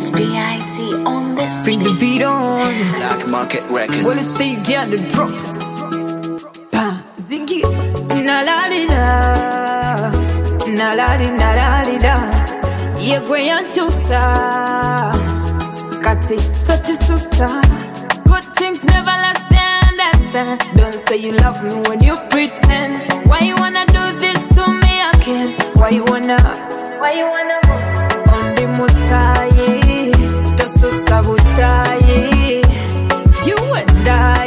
It's B.I.T. on this. Bring the beat on. Black Market Records. Well, it's stay down the drop it. Ziggy. Na la di da. Na la di da. Yegwe yanchusa. Kati tachususa. Good things never last, understand. Don't say you love me when you pretend. Why you wanna do this to me again? Why you wanna on the Musaye, Tosusa Buchaye, you and I,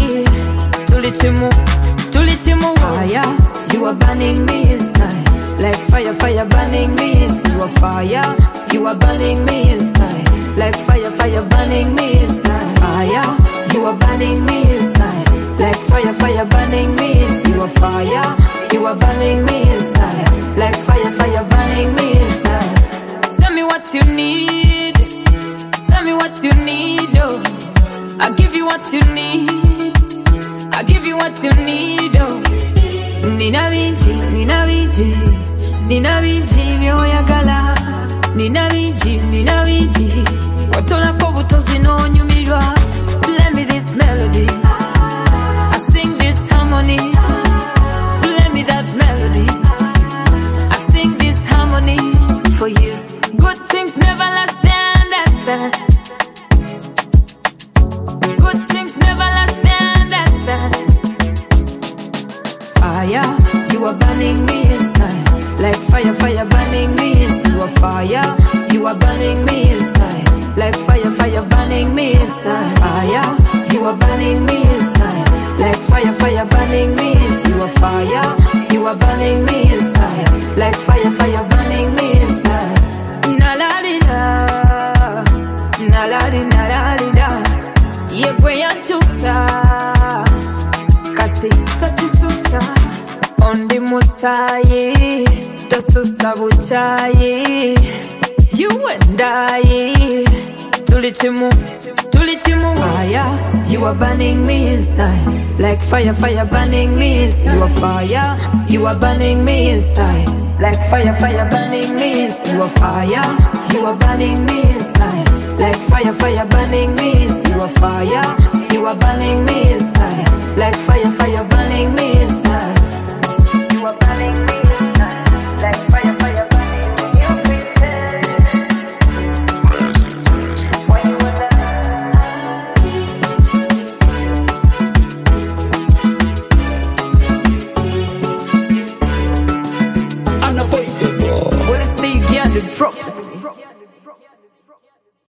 Tulichimu, fire, you are burning me inside, like fire burning me inside, you are fire, you are burning me inside, like fire burning me inside, fire, you are burning me inside, like fire burning me inside, you are fire, you are burning me inside, like fire burning me inside. Tell me what you need. Tell me what you need, oh. I'll give you what you need. I'll give you what you need, oh. Nina Vinci, vyoyagala. Nina Vinci. Watola kobutozi no nyumirwa. Play me this melody. I sing this harmony. Play me that melody. I sing this harmony for you. Good things never last, understand. Good things never last, understand. Fire, you are burning me inside, like fire burning me inside. You are fire, you are burning me inside, like fire burning me inside. Fire, you are burning me inside, like fire burning me inside. You are fire, you are burning me inside, like fire burning me inside. Na la di da, yegwe yanchusa, kati tachususa, ondi musaye, tosusa buchaye, you and I, tulichimu, fire, you are burning me inside, like fire burning me inside. You are fire, you are burning me inside, like fire burning me inside. You are fire, you are burning me inside, like fire burning me inside. You are fire, you are burning me inside, like fire burning me inside. You are burning me inside, like fire burning me. You pretend when you were Unavoidable. well, it's stay down the drop it.